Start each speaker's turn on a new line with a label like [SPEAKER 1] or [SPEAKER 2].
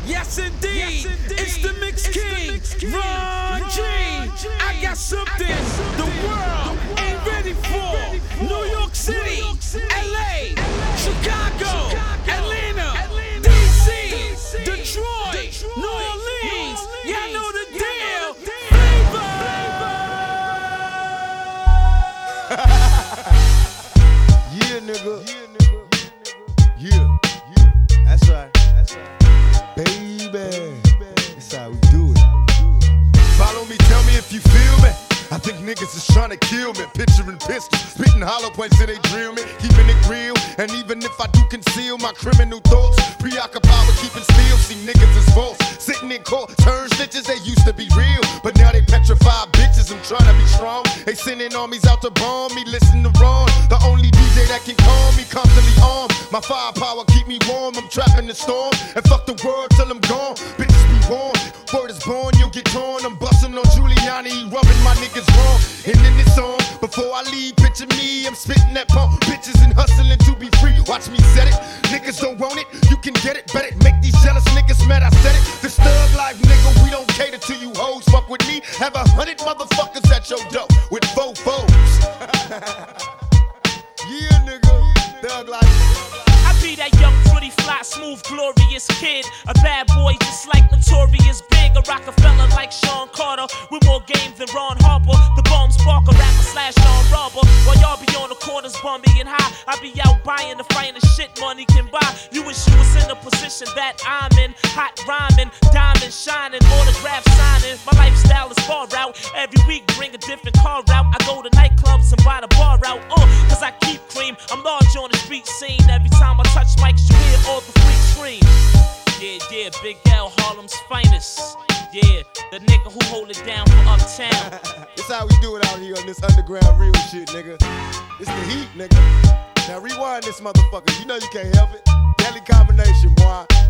[SPEAKER 1] Yes indeed, it's the Mix King, Ron G. I got something the world ain't ready for. New York City, LA, Chicago, Atlanta, DC, Detroit, New Orleans. Y'all know the deal.
[SPEAKER 2] Yeah, nigga. Yeah. That's right. Baby. That's how we do it. Follow me, tell me if you feel me. I think niggas is trying to kill me. Picturing pistols, spitting hollow points till they drill me. Keeping it real, and even if I do conceal my criminal thoughts, preoccupied with keeping still. See niggas is false, sitting in court, turn snitches. They used to be real, but now they petrified bitches. I'm trying to be strong. They sending armies out to bomb me. Listen to Ron, the only DJ that can calm me. Constantly armed, my firepower keep me warm. I'm trapping the storm, and fuck the world till I'm gone. Bitches be warned, word is born, you'll get torn. I'm busting on Giuliani, he rubbing my niggas wrong. And in this song, before I leave, picture me, I'm spitting that pump, bitches and hustling to be free. Watch me set it, niggas don't want it, you can get it, bet it. Make these jealous niggas mad, I said it. This thug life, nigga, we don't cater to you hoes. Fuck with me, have 100 motherfuckers at your door with fofos. Yeah, nigga, thug life.
[SPEAKER 3] I be that young, pretty, fly, smooth, glorious kid. A bad boy just like Notorious Big. A Rockefeller like Sean Carter. With more game than Ron Harper. The bomb sparker, rapper slash Sean Robber. While y'all be on the corners bumming and high, I be out buying the finest shit money can buy. You wish you was in the position that I'm in. Hot rhyming, diamond shining, autograph signing. My lifestyle is far out. Every week bring a different car out. I go to nightclubs and buy the bar out. Cause I keep cream. I'm large on the street scene. Every time I touch mics, you hear all the freaks scream. Yeah, Big L, Harlem's finest. Yeah, the nigga who hold it down for uptown.
[SPEAKER 2] This how we do it out here on this underground real shit, nigga. It's the heat, nigga. Now rewind this motherfucker. You know you can't help it. Deadly combination, boy.